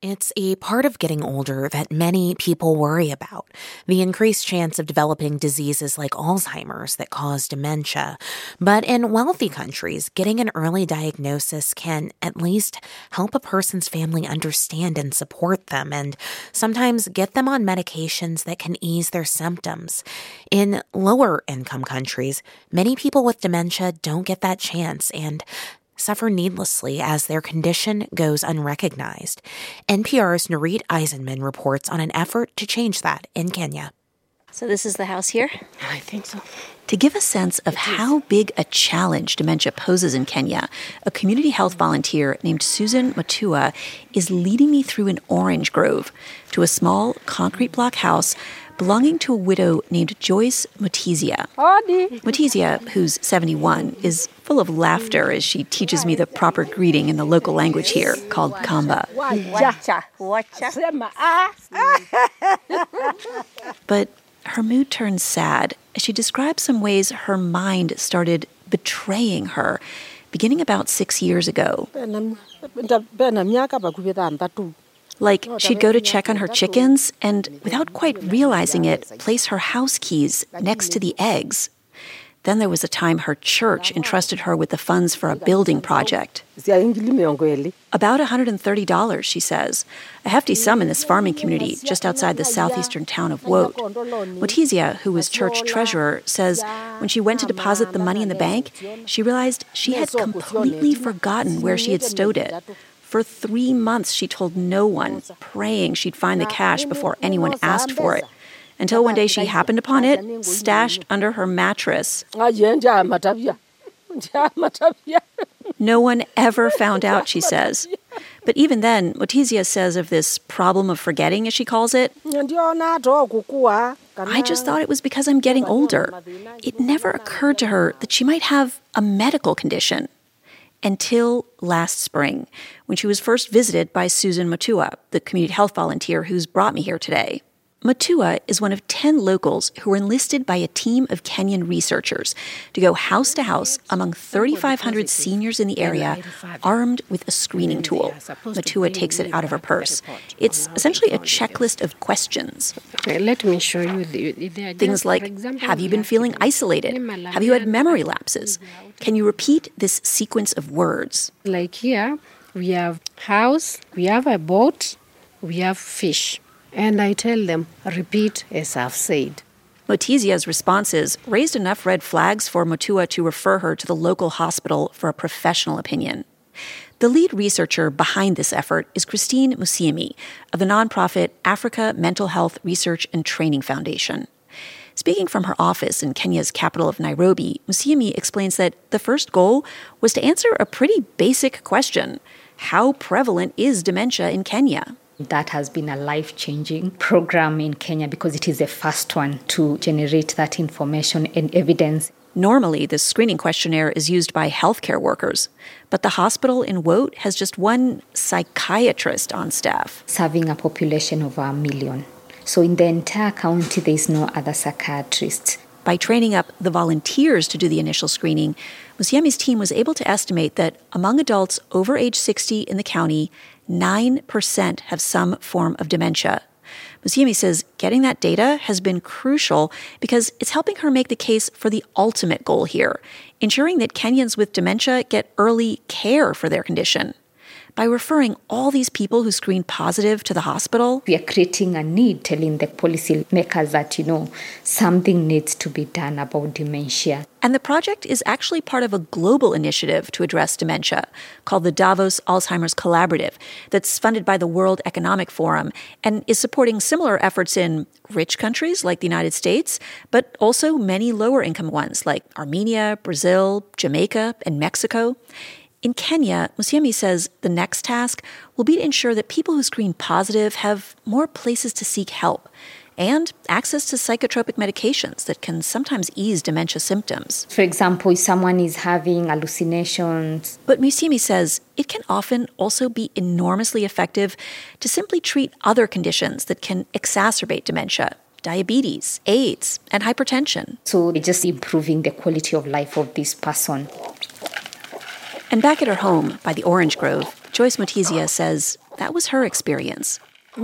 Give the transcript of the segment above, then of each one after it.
It's a part of getting older that many people worry about, the increased chance of developing diseases like Alzheimer's that cause dementia. But in wealthy countries, getting an early diagnosis can at least help a person's family understand and support them, and sometimes get them on medications that can ease their symptoms. In lower income countries, many people with dementia don't get that chance and suffer needlessly as their condition goes unrecognized. NPR's Nareed Eisenman reports on an effort to change that in Kenya. So this is the house here? I think so. To give a sense of how big a challenge dementia poses in Kenya, a community health volunteer named Susan Mutua is leading me through an orange grove to a small concrete block house belonging to a widow named Joyce Mutizia. Mutizia, who's 71, is full of laughter as she teaches me the proper greeting in the local language here, called Kamba. But her mood turns sad as she describes some ways her mind started betraying her, beginning about 6 years ago. Like, she'd go to check on her chickens and, without quite realizing it, place her house keys next to the eggs. Then there was a time her church entrusted her with the funds for a building project. About $130, she says, a hefty sum in this farming community just outside the southeastern town of Wote. Mutizia, who was church treasurer, says when she went to deposit the money in the bank, she realized she had completely forgotten where she had stowed it. For 3 months, she told no one, praying she'd find the cash before anyone asked for it, until one day she happened upon it, stashed under her mattress. No one ever found out, she says. But even then, Mutizia says of this problem of forgetting, as she calls it, I just thought it was because I'm getting older. It never occurred to her that she might have a medical condition. Until last spring, when she was first visited by Susan Mutua, the community health volunteer who's brought me here today. Mutua is one of 10 locals who were enlisted by a team of Kenyan researchers to go house to house among 3,500 seniors in the area, armed with a screening tool. Mutua takes it out of her purse. It's essentially a checklist of questions. Let me show you Things like, have you been feeling isolated? Have you had memory lapses? Can you repeat this sequence of words? Like here, we have house, we have a boat, we have fish. And I tell them, repeat as I've said. Mutizia's responses raised enough red flags for Mutua to refer her to the local hospital for a professional opinion. The lead researcher behind this effort is Christine Musiemi of the nonprofit Africa Mental Health Research and Training Foundation. Speaking from her office in Kenya's capital of Nairobi, Musiemi explains that the first goal was to answer a pretty basic question: how prevalent is dementia in Kenya? That has been a life-changing program in Kenya because it is the first one to generate that information and evidence. Normally, this screening questionnaire is used by healthcare workers, but the hospital in Wote has just one psychiatrist on staff. Serving a population of 1 million. So in the entire county, there is no other psychiatrist. By training up the volunteers to do the initial screening, Musiemi's team was able to estimate that among adults over age 60 in the county, 9% have some form of dementia. Musiemi says getting that data has been crucial because it's helping her make the case for the ultimate goal here, ensuring that Kenyans with dementia get early care for their condition. By referring all these people who screen positive to the hospital, we are creating a need, telling the policy makers that, something needs to be done about dementia. And the project is actually part of a global initiative to address dementia called the Davos Alzheimer's Collaborative that's funded by the World Economic Forum and is supporting similar efforts in rich countries like the United States, but also many lower-income ones like Armenia, Brazil, Jamaica, and Mexico. In Kenya, Musiemi says the next task will be to ensure that people who screen positive have more places to seek help and access to psychotropic medications that can sometimes ease dementia symptoms. For example, if someone is having hallucinations. But Musiemi says it can often also be enormously effective to simply treat other conditions that can exacerbate dementia: diabetes, AIDS, and hypertension. So just improving the quality of life of this person. And back at her home by the orange grove, Joyce Mutizia says that was her experience.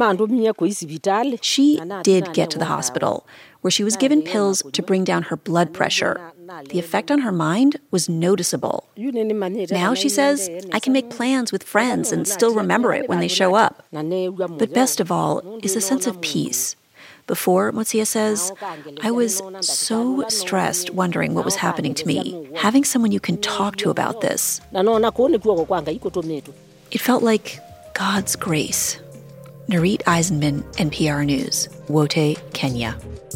She did get to the hospital, where she was given pills to bring down her blood pressure. The effect on her mind was noticeable. Now, she says, I can make plans with friends and still remember it when they show up. But best of all is a sense of peace. Before, Mutsia says, I was so stressed wondering what was happening to me. Having someone you can talk to about this, it felt like God's grace. Narit Eisenman, NPR News, Wote, Kenya.